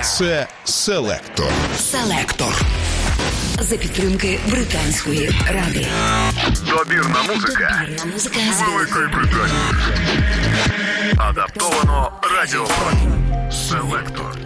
Це Селектор. Селектор. За підтримки Британської ради. Добірна музика. Добірна музика з Великої Британії. Адаптовано радіофон. Селектор.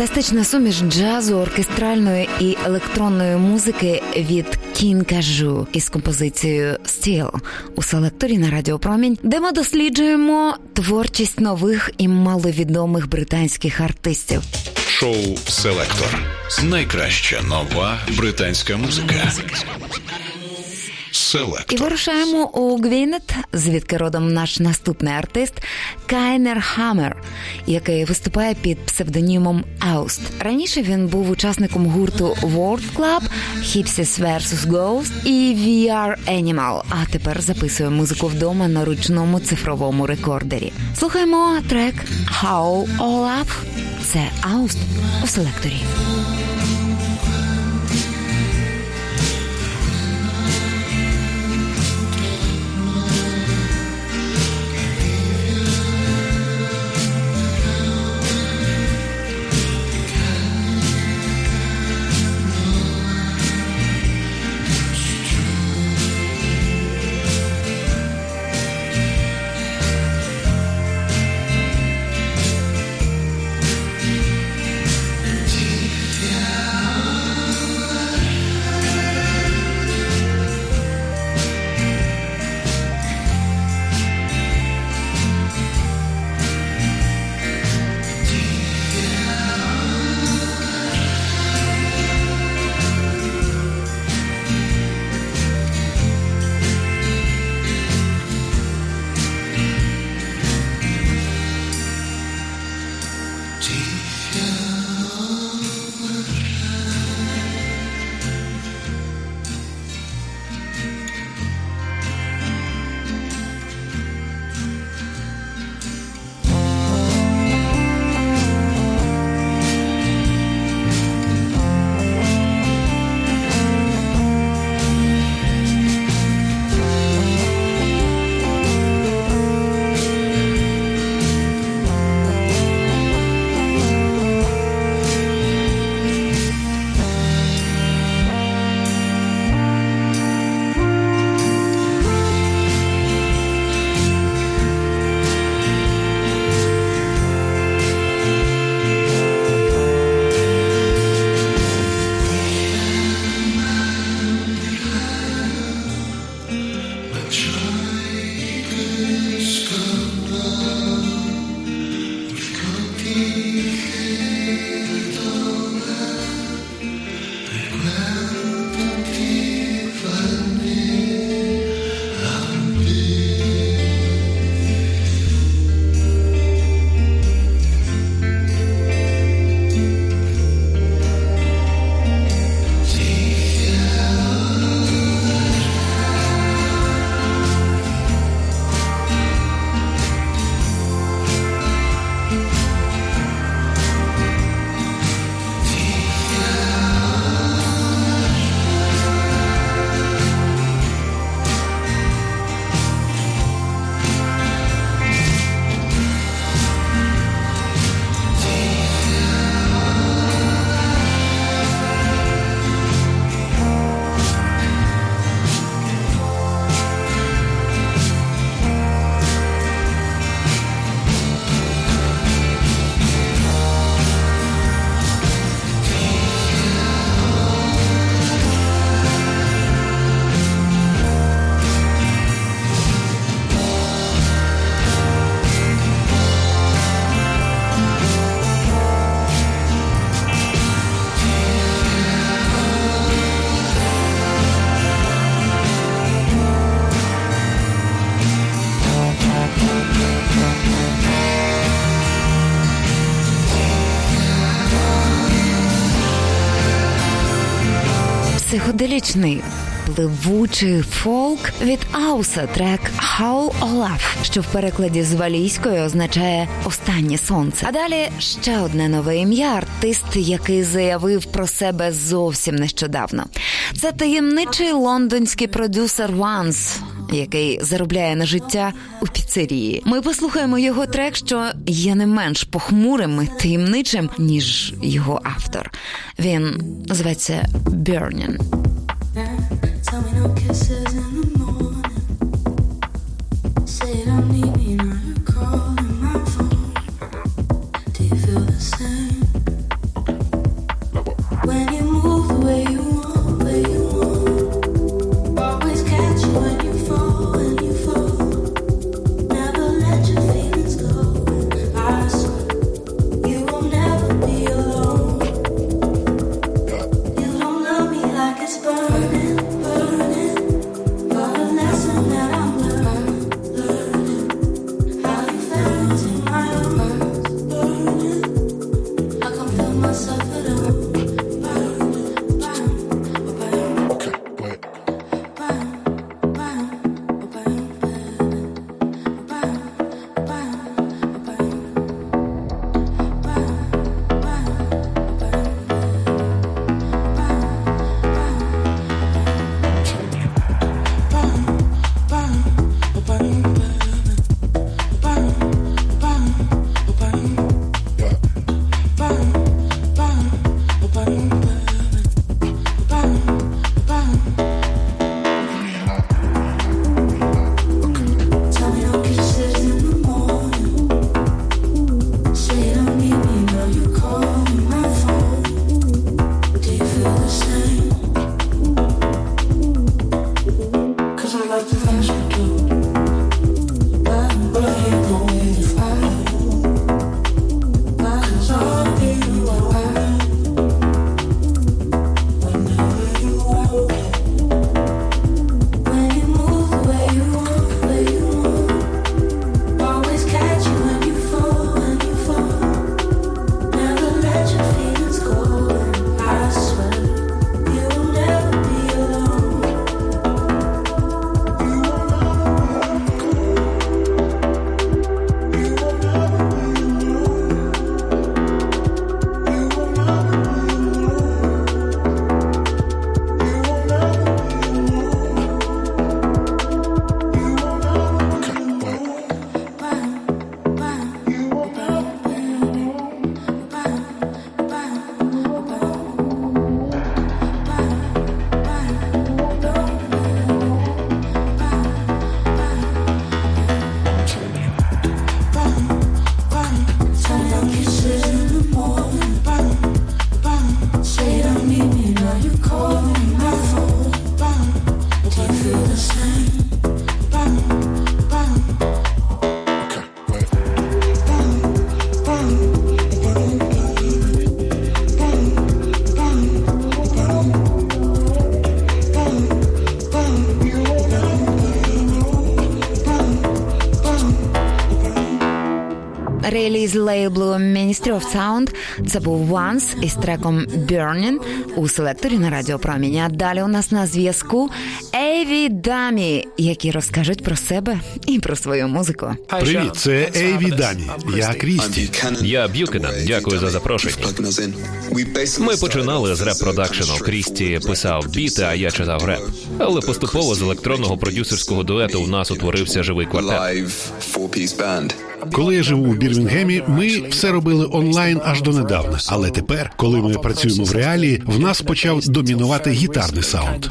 Фантастична суміш джазу, оркестральної і електронної музики від Кінкажу із композицією «Still» у селекторі на Радіо Промінь, де ми досліджуємо творчість нових і маловідомих британських артистів. Шоу «Селектор». Найкраща нова британська музика. І вирушаємо у Гвінет, звідки родом наш наступний артист Кайнер Хаммер, який виступає під псевдонімом Ауст. Раніше він був учасником гурту World Club, Hypsis vs. Ghost і VR Animal, а тепер записує музику вдома на ручному цифровому рекордері. Слухаємо трек How All Up. Це Ауст у селекторі. Психоделічний, пливучий фолк від Ауса, трек «How All Up», що в перекладі з валійської означає «останнє сонце». А далі ще одне нове ім'я, артист, який заявив про себе зовсім нещодавно. Це таємничий лондонський продюсер Ванс, який заробляє на життя у піцерії. Ми послухаємо його трек, що є не менш похмурим і таємничим, ніж його автор. Він зветься «Burning». Tell me no kisses in the morning. Say it don't need me, now you're calling my phone. Do you feel the same? Реліз лейблу Ministry of Sound – це був Once із треком Burning у селекторі на Радіо Промінь. А далі у нас на зв'язку Еві Дамі, які розкажуть про себе і про свою музику. Привіт, це Еві Дамі. Я Крісті. Я Б'юкенен. Дякую за запрошення. Ми починали з реп-продакшену. Крісті писав біти, а я читав реп. Але поступово з електронного продюсерського дуету в нас утворився живий квартет. Коли я живу у Бірмінгемі, ми все робили онлайн аж донедавна. Але тепер, коли ми працюємо в реалії, в нас почав домінувати гітарний саунд.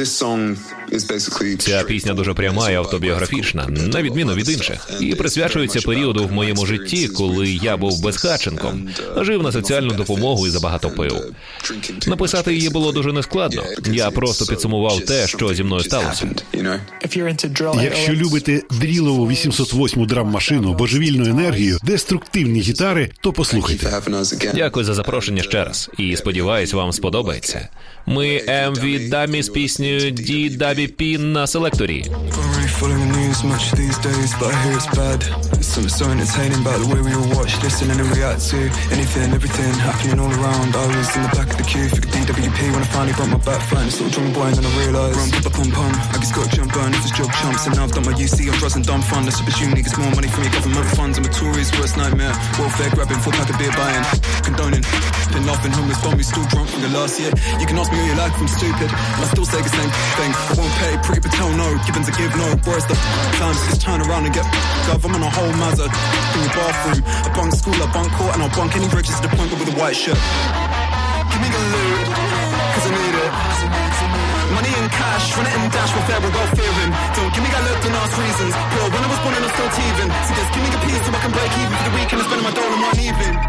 Ця пісня дуже пряма і автобіографічна, на відміну від інших. І присвячується періоду в моєму житті, коли я був безхатченком, жив на соціальну допомогу і забагато пив. Написати її було дуже нескладно. Я просто підсумував те, що зі мною сталося. Якщо любите дрілову 808 драм-машину, божевільну енергію, деструктивні гітари, то послухайте. Дякую за запрошення ще раз. І сподіваюсь, вам сподобається. Ми Еві Дамі з піснею DWP на селекторі. Following the news much these days, but I hear it's bad. Something so entertaining about the way we all watch, listen and react to anything, everything happening all around. I was in the back of the queue for the DWP when I finally broke my back, flying this little drum boy, and then I realised run, pum pum, I guess got jump on, this is job chumps, and now I've done my UC, I'm drugs and dumb fun. That's opportunity gets more money from your government funds. I'm a tourist, worst nightmare. Welfare grabbing, 4-pack of beer buying, condoning, been laughing, homeless bum, we still drunk from the last year. You can ask me all you like if I'm stupid, and I still say the same thing. I won't pay, pretty but tell no, giving to give no. Boys, the times just turn around and get up. I'm on a whole mazza in your bathroom. I bunk school, I bunk court, and I'll bunk any bridges to the point with a white shirt. Give me the loot, cause I need it. Money and cash, run it and dash, welfare without fearing. Don't give me that look, don't ask reasons. Bro, when I was born and I'm still teething. So just give me the peace so I can break even for the weekend and spending my dough on one evening.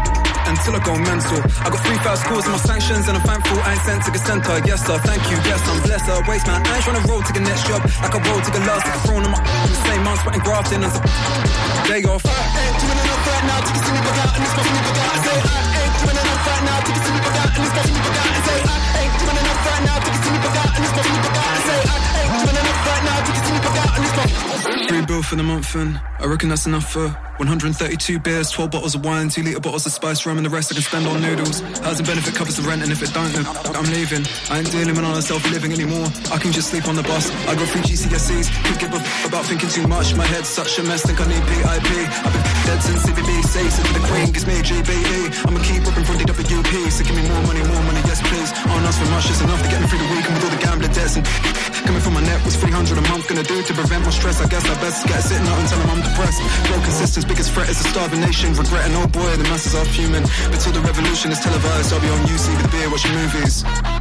until I go mental. I got 3,000 calls on my sanctions and I'm thankful I ain't sent to the center. Yes sir, thank you, yes I'm blessed. Waste man, I ain't trying to roll to the next job. Like I roll to the last, like a throne on my the same month, sweating grafting and day off. I ain't doing enough right now to get me back out and this fucking me back out. I say I ain't doing enough right now to get me back out and this fucking me back out. I say I ain't doing enough right now to get me back out and this fucking me back out. I say I ain't doing enough right now to get me back out and this fucking. Free bill for the month and I reckon that's enough for 132 beers, 12 bottles of wine, 2 litre bottles of spice rum, and the rest I can spend on noodles. Housing benefit covers the rent, and if it don't, then I'm leaving. I ain't dealing with all the self-living anymore. I can just sleep on the bus. I got 3 GCSEs, could give a about thinking too much. My head's such a mess, think I need PIP. I've been dead since CBBC, since the Queen gives me a GBE. I'ma keep ripping from DWP, so give me more money, yes please. I don't ask for much, just enough to get me through the week, and with all the gambling debts and coming from my net was 300 a month. Gonna do to prevent my stress, I guess I best get sitting out and tell them I'm depressed. Broken systems, biggest threat is a starving nation. Regretting, oh boy, the masses are fuming. But till the revolution is televised, I'll be on UC with beer, watching movies.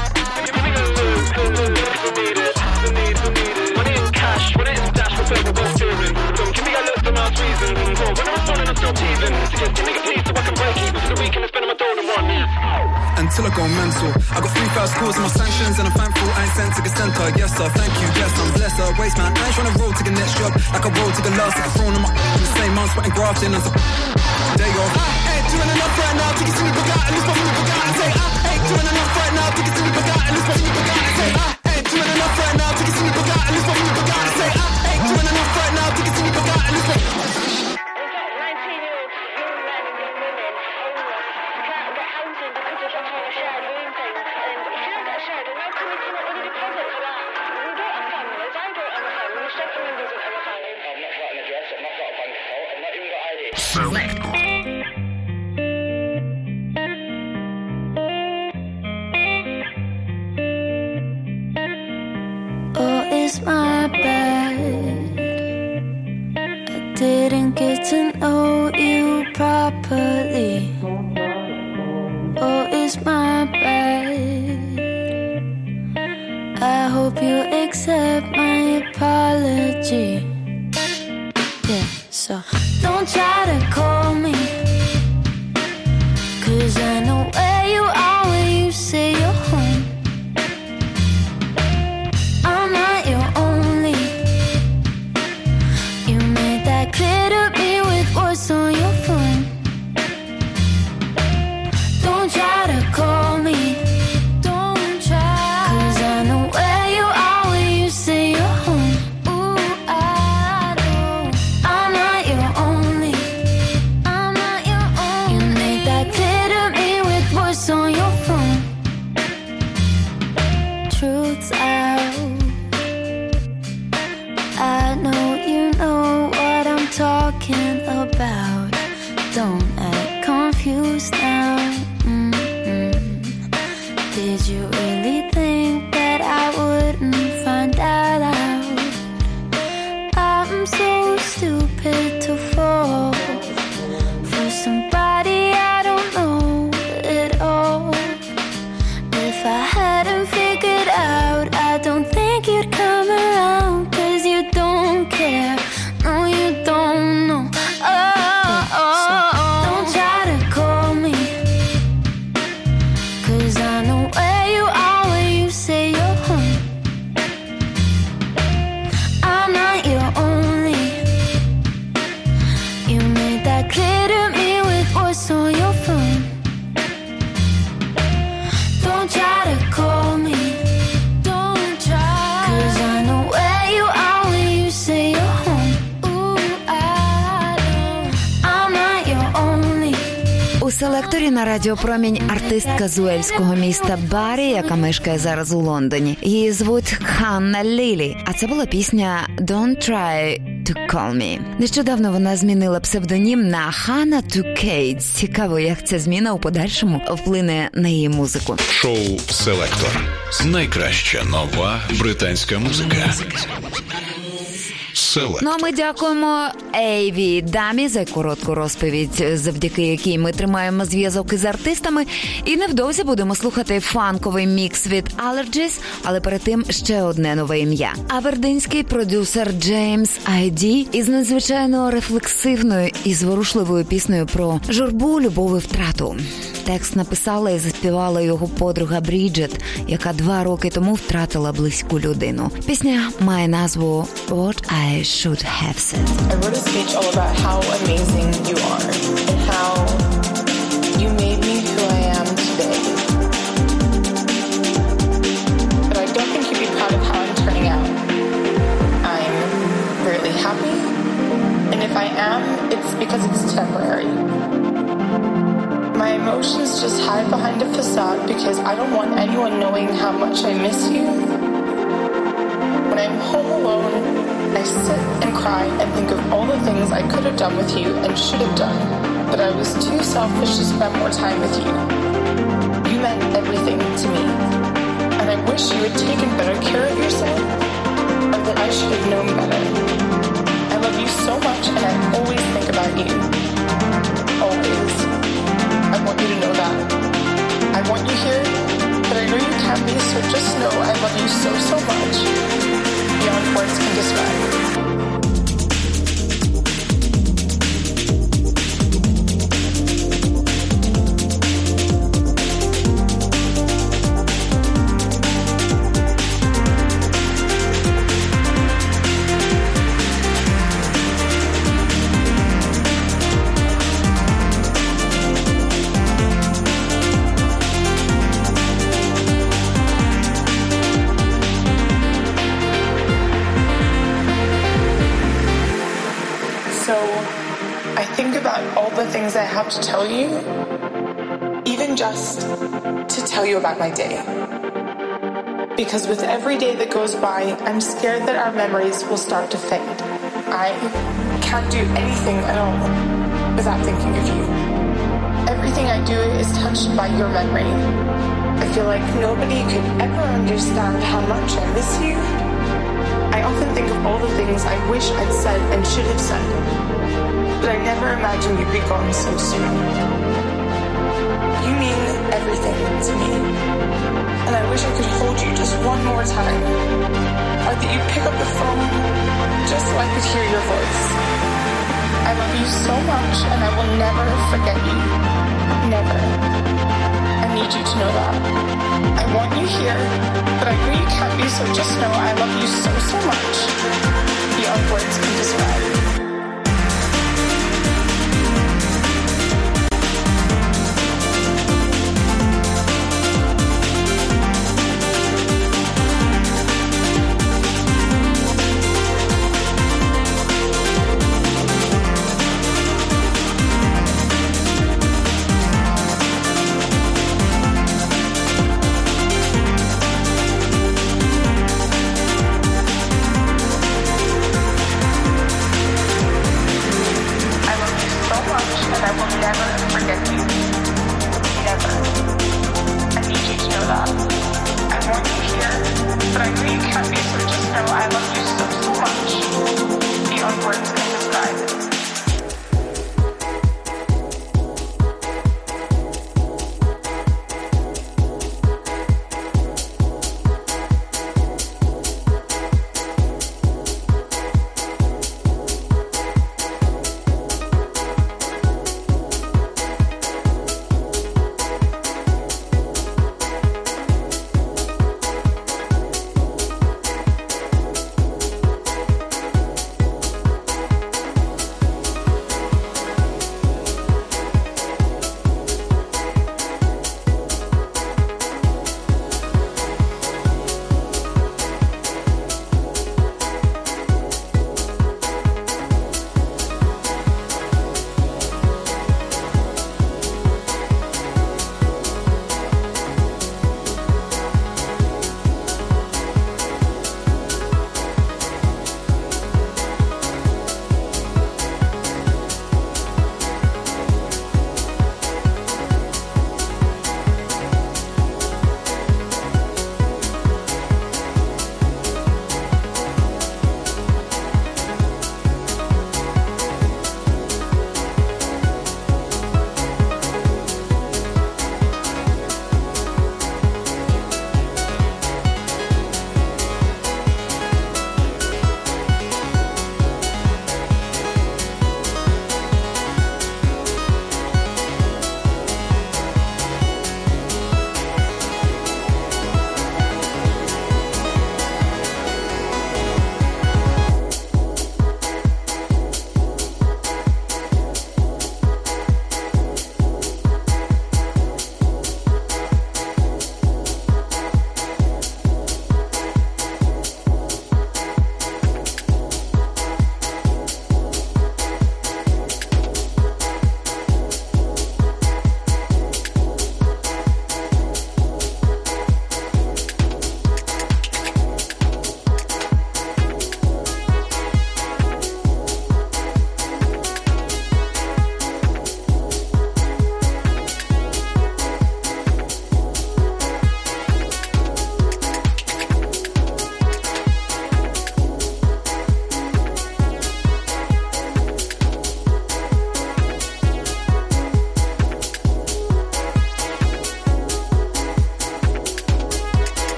Money is cash, when it is dash, we're filled with both children. Don't give me a look for last reason. When I'm falling, I'm still teething. So just give me a piece so I can break even for the weekend and spend my dough in one. Until I go mental. I got 3,000 calls on my sanctions and I'm thankful I ain't sent to the center. Yes sir, thank you, yes I'm blessed. Waste man, I ain't trying to roll to the next job. Like I roll to the last, like a throne on my the same month, sweating grafting and day off. I ain't doing enough right now to get me back out and this fucking me back out. I say I ain't doing enough right now to get me back out and this fucking me back out. I say I ain't doing enough right now to get me back out and this fucking me back out. I say I ain't doing enough right now to get me back out and this fucking. It's my bad. I didn't get to know you properly. Oh, it's my bad. I hope you accept my apology. Yeah, so don't try to call me, 'cause I know where you are when you say you're home. I'm not your only. You made that clear to me with what's on your phone. Don't try to call me. Don't try, 'cause I know where you are when you say you're home. Ooh, I know I'm not your only. I'm not your only. You made that clear to me with what's on your phone. Truth's out. I know you know what I'm talking about. Don't act confused now. Did you really think that I wouldn't find that out? I'm so stupid to fall for somebody I don't know at all. If I hadn't figured out, I don't think you'd come around. 'Cause you don't care, no you don't know. So don't try to call me, 'cause I know where you are when you say you're home. I'm not your only. You made that clear to me with what's on your phone. Don't try to call me. Don't try, 'cause I know where you are when you say you're home. Ooh, I know I'm not your only. У селекторі на Радіо Промінь артистка з уельського міста Барі, яка мешкає зараз у Лондоні. Її звуть Ханна Лілі, а це була пісня «Don't Try to Call Me». Нещодавно вона змінила псевдонім на Ханна to Kate. Цікаво, як ця зміна у подальшому вплине на її музику. Шоу «Селектор». Найкраща нова британська музика. Селектор. Ну а ми дякуємо Ейві Дамі за коротку розповідь, завдяки якій ми тримаємо зв'язок із артистами. І невдовзі будемо слухати фанковий мікс від Allergies, але перед тим ще одне нове ім'я. Абердинський продюсер Джеймс Айді із надзвичайно рефлексивною і зворушливою піснею про журбу, любов і втрату. Текст написала і заспівала його подруга Бріджет, яка 2 роки тому втратила близьку людину. Пісня має назву «What I Should Have Said». I wrote a speech all about how amazing you are and how you made me who I am today. But I don't think you'd be proud of how I'm turning out. I'm really happy, and if I am, it's because it's temporary. My emotions just hide behind a facade because I don't want anyone knowing how much I miss you. When I'm home alone, I sit and cry and think of all the things I could have done with you and should have done, but I was too selfish to spend more time with you. You meant everything to me, and I wish you had taken better care of yourself, or that I should have known better. I love you so much, and I always think about you. Always. I want you to know that. I want you here, but I know you can't be, so just know I love you so, so much. Beyond words can describe. The things I have to tell you, even just to tell you about my day. Because with every day that goes by, I'm scared that our memories will start to fade. I can't do anything at all without thinking of you. Everything I do is touched by your memory. I feel like nobody could ever understand how much I miss you. I often think of all the things I wish I'd said and should have said. But I never imagined you'd be gone so soon. You mean everything to me. And I wish I could hold you just one more time. Or that you'd pick up the phone just so I could hear your voice. I love you so much and I will never forget you. Never. I need you to know that. I want you here, but I know you can't be, so just know I love you so, so much. Beyond words can describe.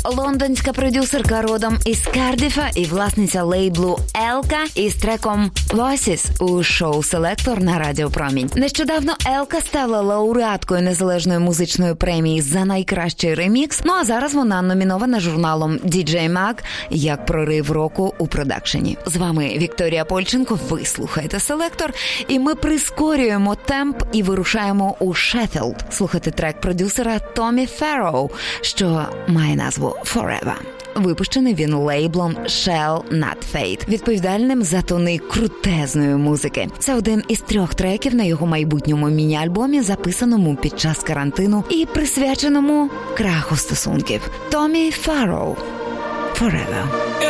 лондонська продюсерка родом із Кардіфа і власниця лейблу Елка із треком Voices у шоу «Селектор» на Радіо Промінь. Нещодавно Елка стала лауреаткою незалежної музичної премії за найкращий ремікс, ну а зараз вона номінована журналом DJ Mag як прорив року у продакшені. З вами Вікторія Польченко, ви слухаєте «Селектор», і ми прискорюємо темп і вирушаємо у Шеффілд слухати трек продюсера Томі Ферроу, що має назву Forever. Випущений він лейблом Shall Not Fade, відповідальним за тони крутезної музики. Це один із 3 треків на його майбутньому міні-альбомі, записаному під час карантину і присвяченому краху стосунків. Томі Ферроу Forever.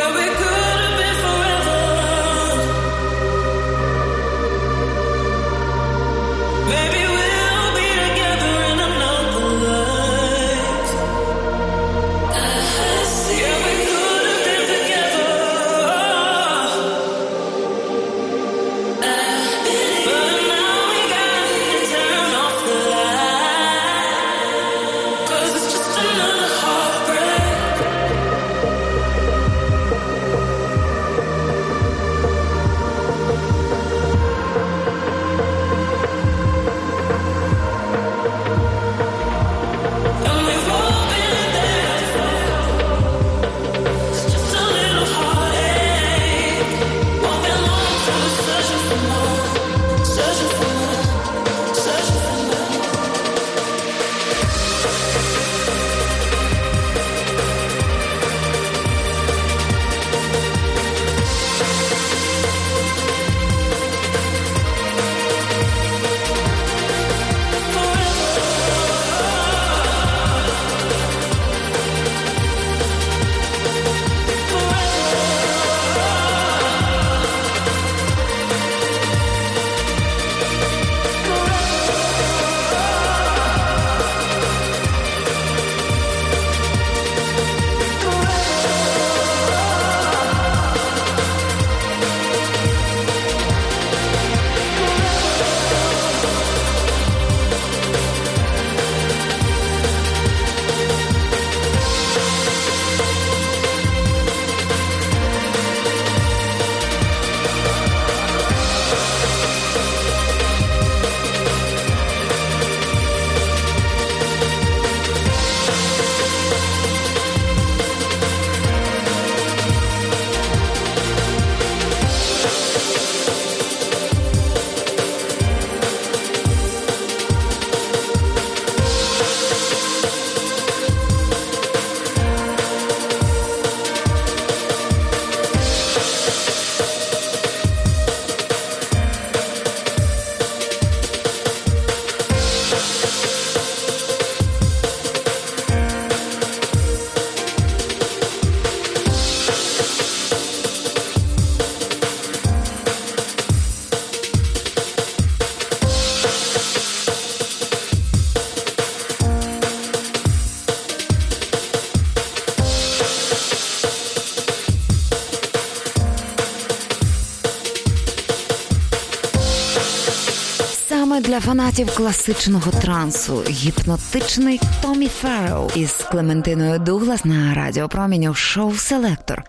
Для фанатів класичного трансу гіпнотичний Томі Ферроу із Клементиною Дуглас на Радіо Промінь у шоу «Селектор».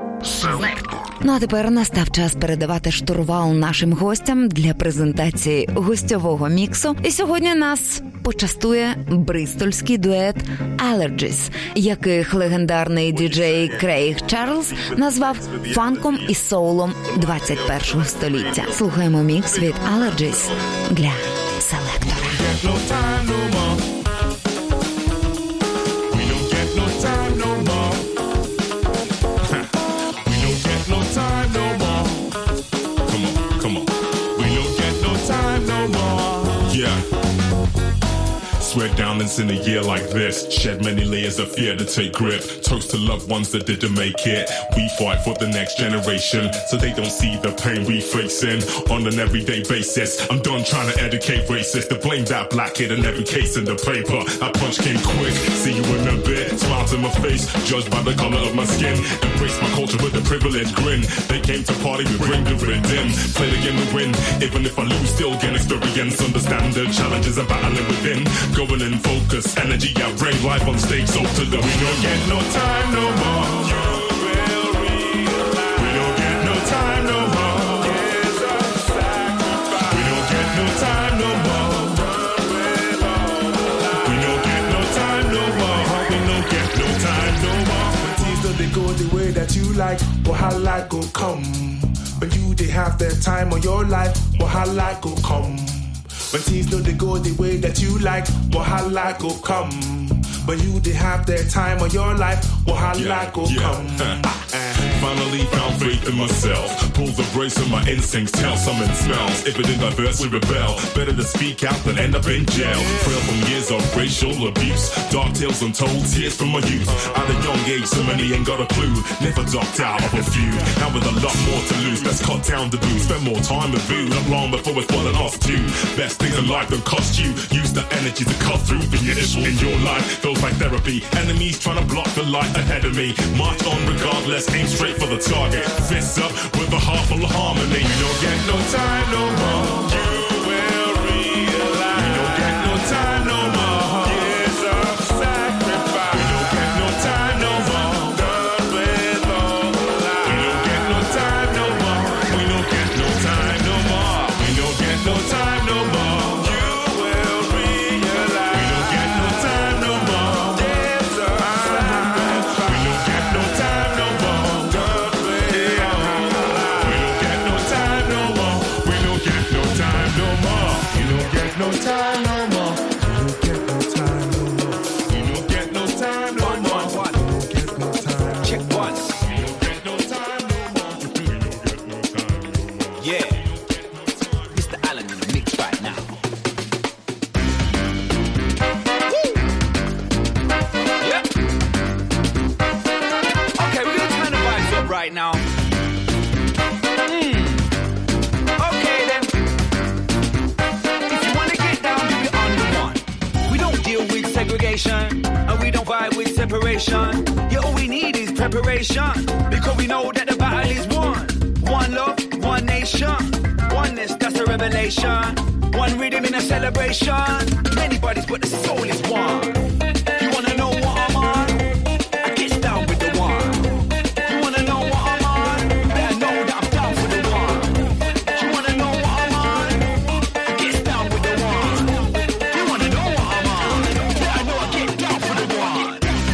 Ну а тепер настав час передавати штурвал нашим гостям для презентації гостьового міксу. І сьогодні нас почастує бристольський дует Allergies, яких легендарний діджей Крейг Чарльз назвав фанком і соулом 21-го століття. Слухаємо мікс від Allergies для «Селектора». Swear downings in a year like this. Shed many layers of fear to take grip. Toast to loved ones that didn't make it. We fight for the next generation so they don't see the pain we facing on an everyday basis. I'm done trying to educate racists to blame that black kid in every case in the paper. That punch came quick. See you in a bit. Smile to my face, judged by the color of my skin. Embrace my culture with a privileged grin. They came to party, we bring the rhythm. Play the game to win. Even if I lose, still gain experience. Understand the challenges I'm battling within. going in focus. Energy out, brain live on stage, so to the we don't get no time no more. You will realize we don't get no time no more. Years of sacrifice. We don't get no time no more. We don't get no time no more. We don't get no time no more. When things don't they go the way that you like, wahala go come. When you they have their time on your life, wahala go come. When things don't they go the way that you like, wahala go come. When you they have their time on your life, wahala go come. Finally found faith in myself. Pulls a brace on my instincts, tell summon smells. If it ain't diverse, we rebel. Better to speak out than end up in jail. Frail from years of racial abuse. Dark tales untold, tears from my youth. At a young age, so many ain't got a clue. Never docked out of a feud. Now with a lot more to lose, let's cut down the booze. Spend more time with boo. Not long before it's falling off too. Best things in life don't cost you. Use the energy to cut through the issue in your life. Feels like therapy. Enemies trying to block the light ahead of me. March on regardless, aim straight for the target. Fists up with a heart full of harmony. We don't get no time no more. You will realize we don't get no time no more. Years of sacrifice. We don't get no time no more. Done with all the lies. We don't get no time no more. We don't get no time no more. We don't get no time no more. You will realize we don't get no time no more. Years of sacrifice. We don't get no time no more. Done with all the lies. We don't get no time no more. We don't get no time no more. We don't get no time no more. We don't get no time no more. We don't get no time. Check once. We don't get no time no more. We don't get no time no more. Yeah. Mr. Allen in the mix right now. Yep. Okay, we're gonna turn the vibes up right now. Okay then. If you wanna get down, do it on the one. We don't deal with segregation, and we don't vibe with separation. Yeah, all we need is preparation, because we know that the battle is won. One love, one nation. Oneness, that's a revelation. One rhythm in a celebration. Many bodies, but the soul is one. You wanna know what I'm on? I get down with the one. You wanna know what I'm on? Better know that I'm down for the one. You wanna know what I'm on? I get down with the one. You wanna know what I'm on? Better know I get down for the one.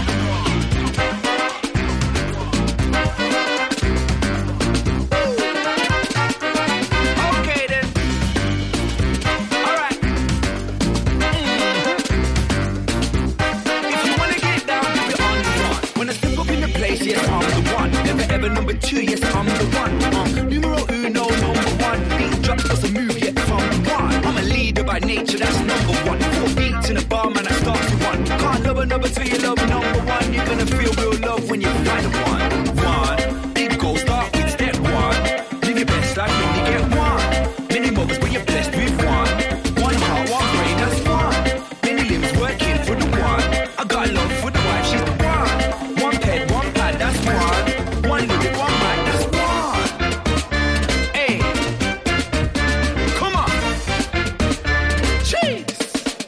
Okay then. All right. If you wanna get down, do it on the one. When I step up in the place, yes, I'm the one. Never ever number two, yes, I'm the one. Numero uno, number one. Beat drops doesn't move yet, I'm the one. I'm a leader by nature, that's number one. 4 beats in a bar, man, I start to one. Can't love another till you love number one. You're gonna feel real love when you find the one. One. Big goal, start with step one. Live your best life, you only get one. Many mothers, but you're blessed with one. One heart, one brain, that's one. Many limbs working for the one. I got love for the wife, she's the one. One pet, one pad, that's one. One lyric, one mic, that's one. Hey, come on. Jeez.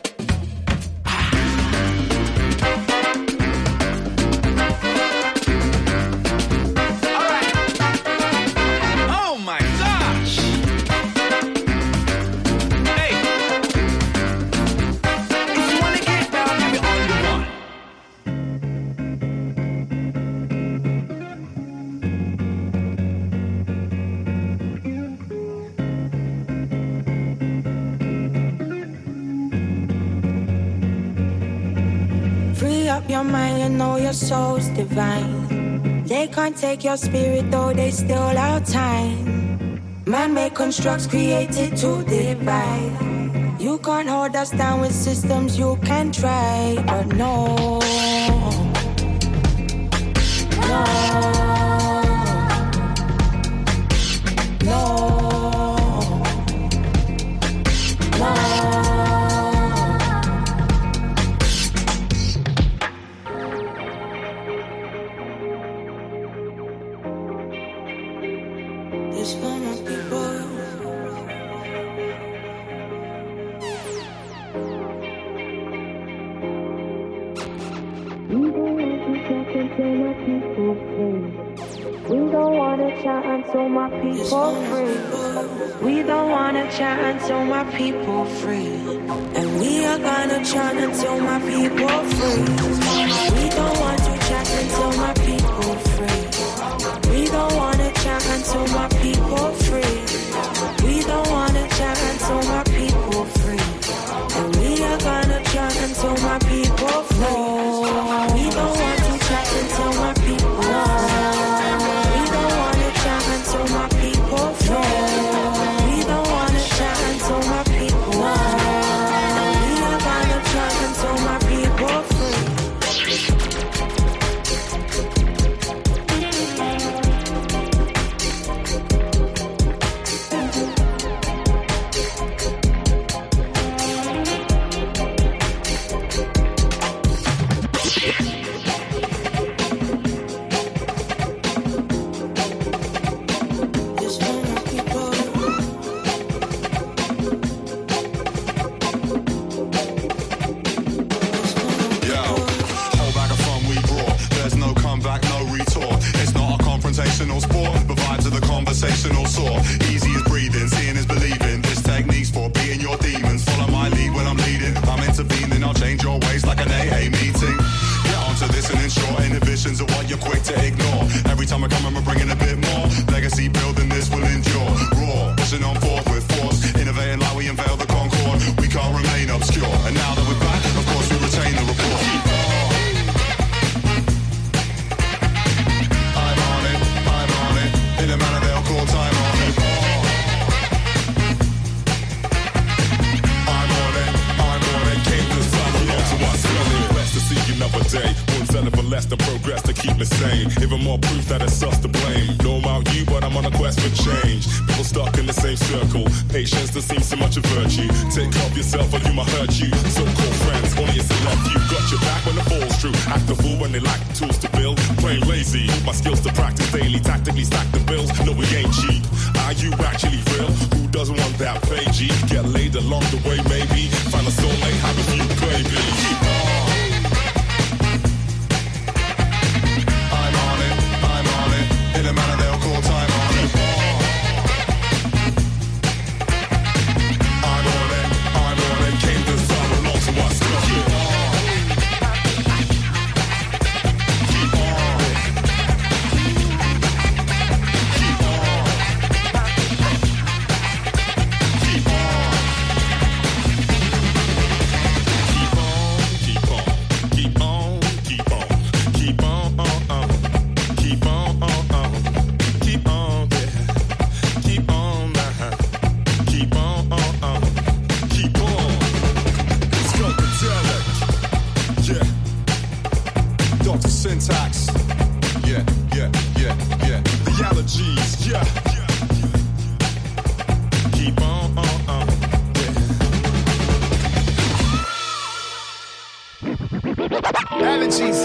All right. Oh my gosh. Hey. If you wanna get down, do it on the one. Free up your mind, you know your soul's divine. They can't take your spirit, though they still out time. Man made constructs created to divide. You can't hold us down with systems you can try, but no. No. No. No. It's for my people. chant until my people free. We don't wanna chant until my people free. And we are gonna chant until my people free. We don't want to chant until my people free. We don't wanna chant until my people free. We don't wanna chant until my people free. And we are gonna chant until my people free. We don't want to chant until my people free. We don't wanna chant until my people free. We don't wanna chant until my people free. And we are gonna chant until my people free. Sport, but vibes of the conversational sort. Easy as breathing, seeing is believing. This technique's for beating your demons. Follow my lead when I'm leading. I'm intervening, I'll change your ways like an AA meeting. Get onto this and ensure inhibitions are what you're quick to ignore. Every time I come, I'm bringing a bit more. Legacy building, this will endure. Raw, pushing on forth with force. Innovating like we unveil the Concorde. We can't remain obscure. And now that we're back, of course we retain the report. In a manner they'll call time on it. I'm on it, came to sun. So I smell it, blessed to see another day. One selling for less to progress to keep me sane. Even more proof that it's us to blame. Know about you, but I'm on a quest for change. People stuck in the same circle. Patience that seems so much a virtue. Take care of yourself or you might hurt you. So-called friends, only a select few. Got your back when the fall's true. Act a fool when they lack the tools to build. Plain lazy, my skills to practice daily. Tactically stack the bills. No, we ain't cheap. Are you actually real? Who doesn't want that pay, G? Get laid along the way, maybe. Find a soulmate, have a few babies. I'm on it. In a manner they'll call time on it. I'm on it. Came to sun along, so I stuck it. Syntax, yeah. The allergies, yeah. Keep on, yeah. Allergies.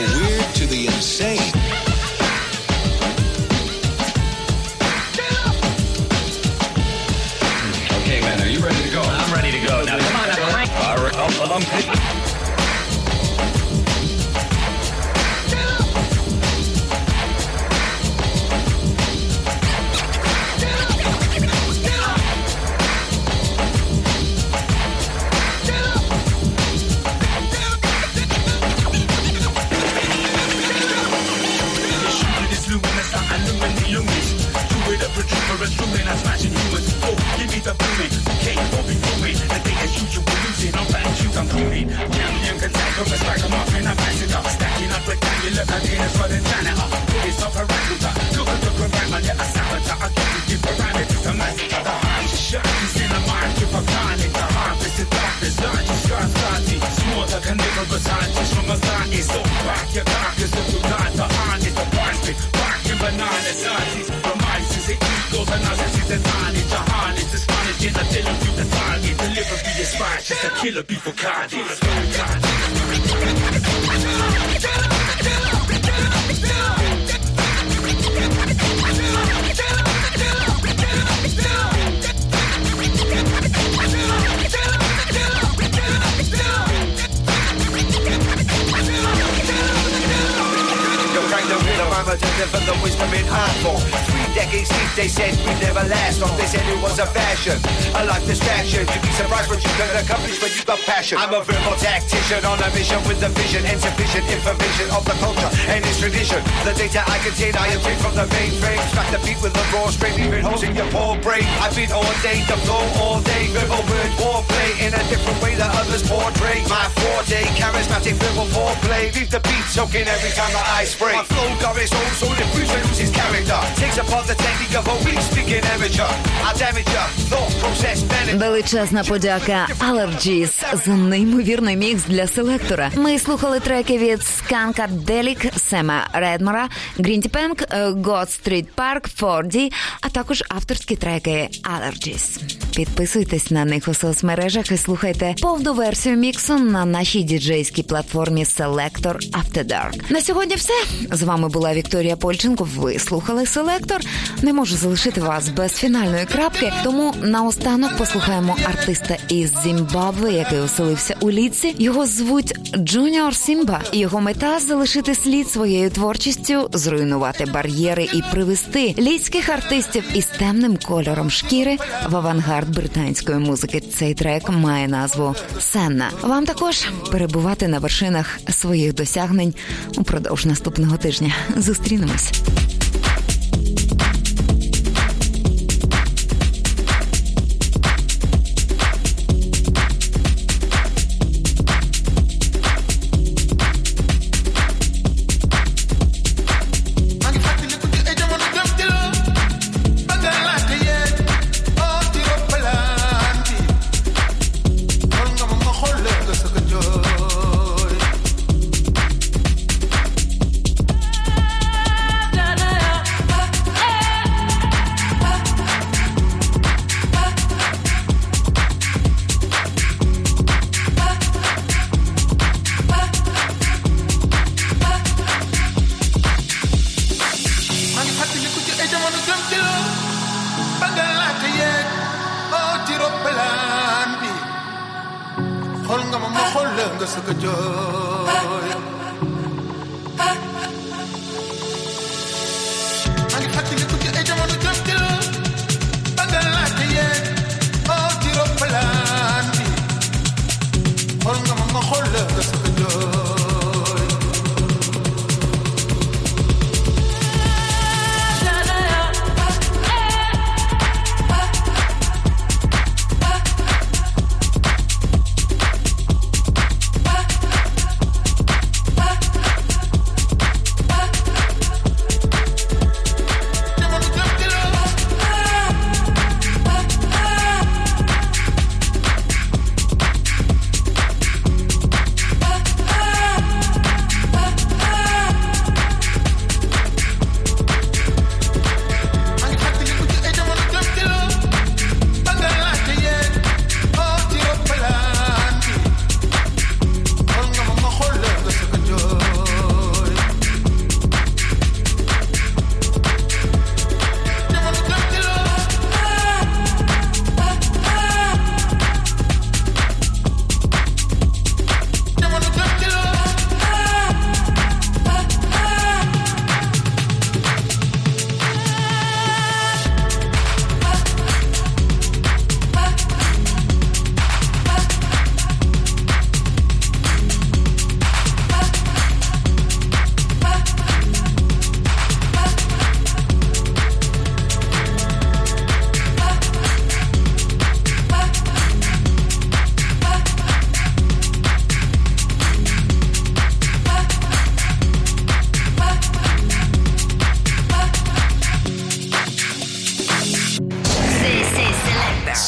weird to the insane. Okay, man, are you ready to go? I'm ready to go. Now, come on, now, crank. All right, Killer before Cardi. For the wisdom in art form. 3 decades deep, they said we'd never last long. They said it was a fashion, a life distraction. You'd be surprised what you can accomplish when you got passion. I'm a verbal tactician on a mission with the vision and sufficient information of the culture and its tradition. The data I contain, I obtain from the mainframe. Strike the beat with the raw strain, leaving holes in your poor brain. I've been ordained to flow all day. Verbal word warplay in a different way that others portray. My forte, charismatic verbal foreplay. Leave the beat soaking every time that I spray. My flow got its own soul, it proves it loses character. Takes apart the technique of a weak speaking amateur. I damage your thought process benefit. Величезна подяка Allergies за неймовірний мікс для селектора. Ми слухали треки від Skankadelic, Сема Редмора, Грінті Пенк, God Street Park, 4D, а також авторські треки Allergies. Підписуйтесь на них у соцмережах і слухайте повну версію міксу на нашій діджейській платформі Selector After Dark. На сьогодні все. З вами була Вікторія Польченко. Ви слухали Селектор. Не можу залишити вас без фінальної крапки, тому наостанок послухаємо артиста із Зімбабве, який оселився у Лідсі. Його звуть Джуніор Сімба. Його мета – залишити слід своєю творчістю, зруйнувати бар'єри і привести лідських артистів із темним кольором шкіри в авангард британської музики. Цей трек має назву «Сенна». Вам також перебувати на вершинах своїх досягнень упродовж наступного тижня. Зустрінемось.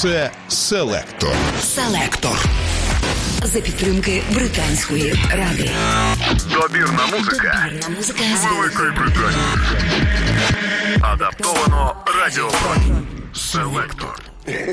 Це Селектор. Селектор. За підтримки Британської ради. Добірна музика. Добірна музика з Великої Британії. Адаптовано радіофон. Селектор.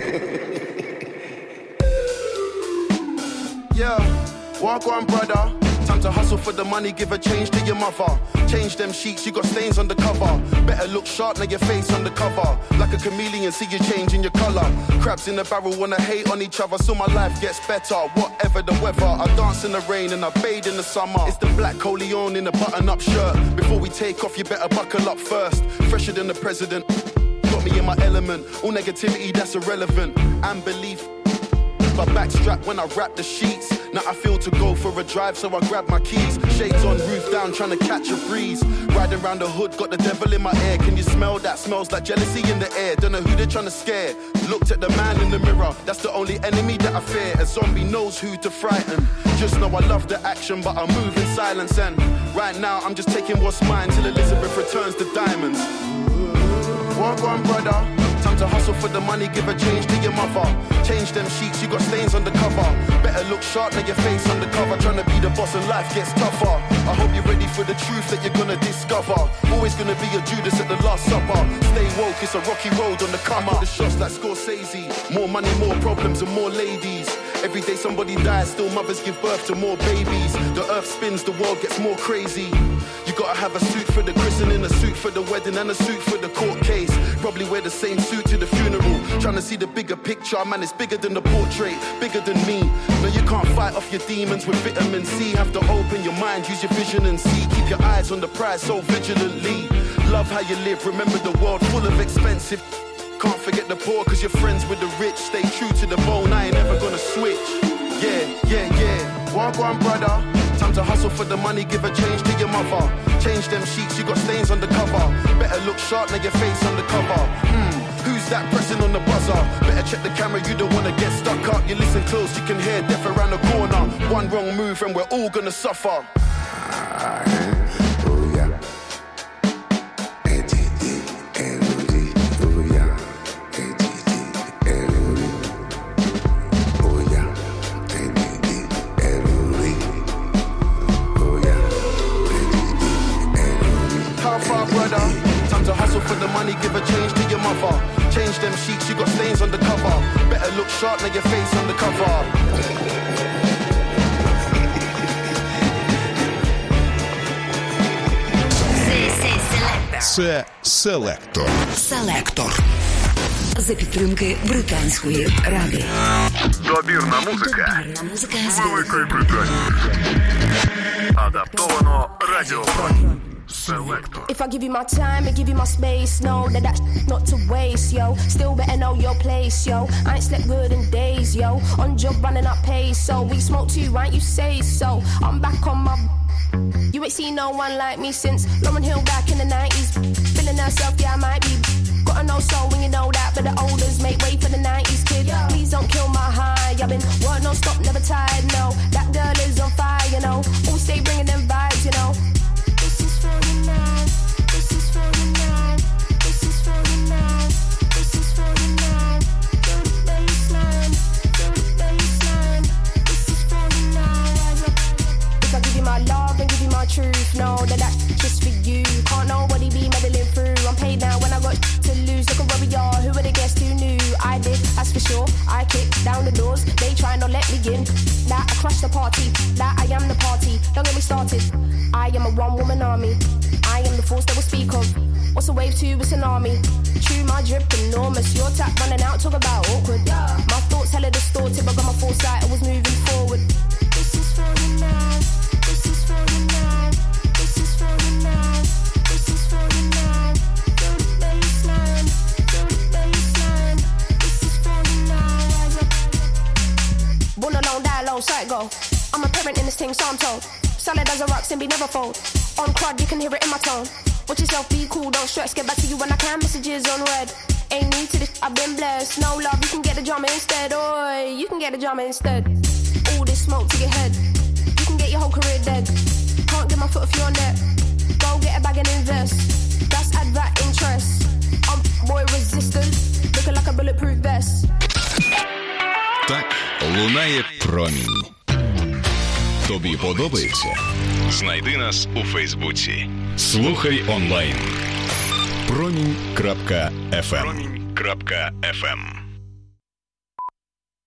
Yeah, walk on, brother. Time to hustle for the money, give a change to your mother. Change them sheets, you got stains on the cover. Better look sharp, now your face on the cover. Like a chameleon, see you changing your color. Crabs in the barrel wanna hate on each other, so my life gets better, whatever the weather. I dance in the rain and I bathe in the summer. It's the black Coleon in a button-up shirt. Before we take off, you better buckle up first. Fresher than the president, got me in my element. All negativity, that's irrelevant. And belief, I backstrap when I wrap the sheets. Now I feel to go for a drive, so I grab my keys. Shades on, roof down, trying to catch a breeze. Riding around the hood, got the devil in my ear. Can you smell that? Smells like jealousy in the air. Don't know who they're trying to scare. Looked at the man in the mirror, that's the only enemy that I fear. A zombie knows who to frighten. Just know I love the action, but I move in silence. And right now I'm just taking what's mine till Elizabeth returns the diamonds. Walk on, brother. Time to hustle for the money, give a change to your mother. Change them sheets, you got stains on the cover. Better look sharp, now your face on the cover. Trying to be the boss and life gets tougher. I hope you're ready for the truth that you're gonna discover. Always gonna be a Judas at the Last Supper. Stay woke, it's a rocky road on the come up. The shots like Scorsese. More money, more problems and more ladies. Every day somebody dies, still mothers give birth to more babies. The earth spins, the world gets more crazy. You gotta have a suit for the christening, a suit for the wedding, and a suit for the court case. Probably wear the same suit to the funeral. Trying to see the bigger picture, man, it's bigger than the portrait, bigger than me. No, you can't fight off your demons with vitamin C. Have to open your mind, use your vision and see. Keep your eyes on the prize so vigilantly. Love how you live, remember the world full of expensive. Can't forget the poor, cause you're friends with the rich. Stay true to the bone, I ain't never gonna switch. Yeah, yeah, yeah. Walk on, brother. Time to hustle for the money, give a change to your mother. Change them sheets, you got stains on the cover. Better look sharp, now your face on the cover. Who's that pressing on the buzzer? Better check the camera, you don't wanna get stuck up. You listen close, you can hear death around the corner. One wrong move and we're all gonna suffer. For the money, give a change to your mother. Change them sheets, you got stains on the cover. Better look sharp, now your face on the cover. Це Селектор. Селектор. За підтримки Британської ради. Добірна музика. Добірна музика з Великої Британії. Адаптовано радіофон. Selector. If I give you my time and give you my space, know that that's not to waste, yo. Still better know your place, yo. I ain't slept good in days, yo. On job running up pace, so we smoke too, right? You say so. I'm back on my. You ain't seen no one like me since Lauryn Hill back in the 90s. Feeling herself, yeah, I might be. Gotta know soul when you know that, but the olders make way for the 90s kid. Please don't kill my high. I've been work non stop, never tired. No, that girl is on fire, you know. Always stay bringing them vibes, you know. This is for the night. This is for the night. This is for the night. This is for the night. Feel the baseline. Feel the baseline. This is for the night. If I give you my love and give you my truth, know that that's just for you. Can't nobody be meddling through. I'm paid now when I got to lose. Look at where we are. Who were the guests who knew? I did, that's for sure. I kicked down the doors. They try not let me in. That I crushed the party. That I am the party. Don't get me started. I am a one-woman army. I am the force that will speak of. What's a wave to a tsunami? True, my drip enormous. Your tap running out, talk about awkward. My thoughts hella distorted, but got my foresight. I was moving forward. This is for the night. This is for the night. This is for the night. This is for the night. Feel the baseline. Feel the baseline. This is for the night. Born alone, die alone, sight go. I'm a parent in this thing, so I'm told. Solid as a rock, and be never fold. On crud, you can hear it in my tone. Watch yourself, be cool, don't stress. Get back to you when I can, messages on red. Ain't new to this, I've been blessed. No love, you can get the drama instead. Oi, you can get the drama instead. All this smoke to your head. You can get your whole career dead. Can't get my foot off your neck. Go get a bag and invest. That's advert interest. I'm boy resistant. Looking like a bulletproof vest. Лунає промінь. Тобі подобається? Знайди нас у Фейсбуці. Слухай онлайн. Промінь.FM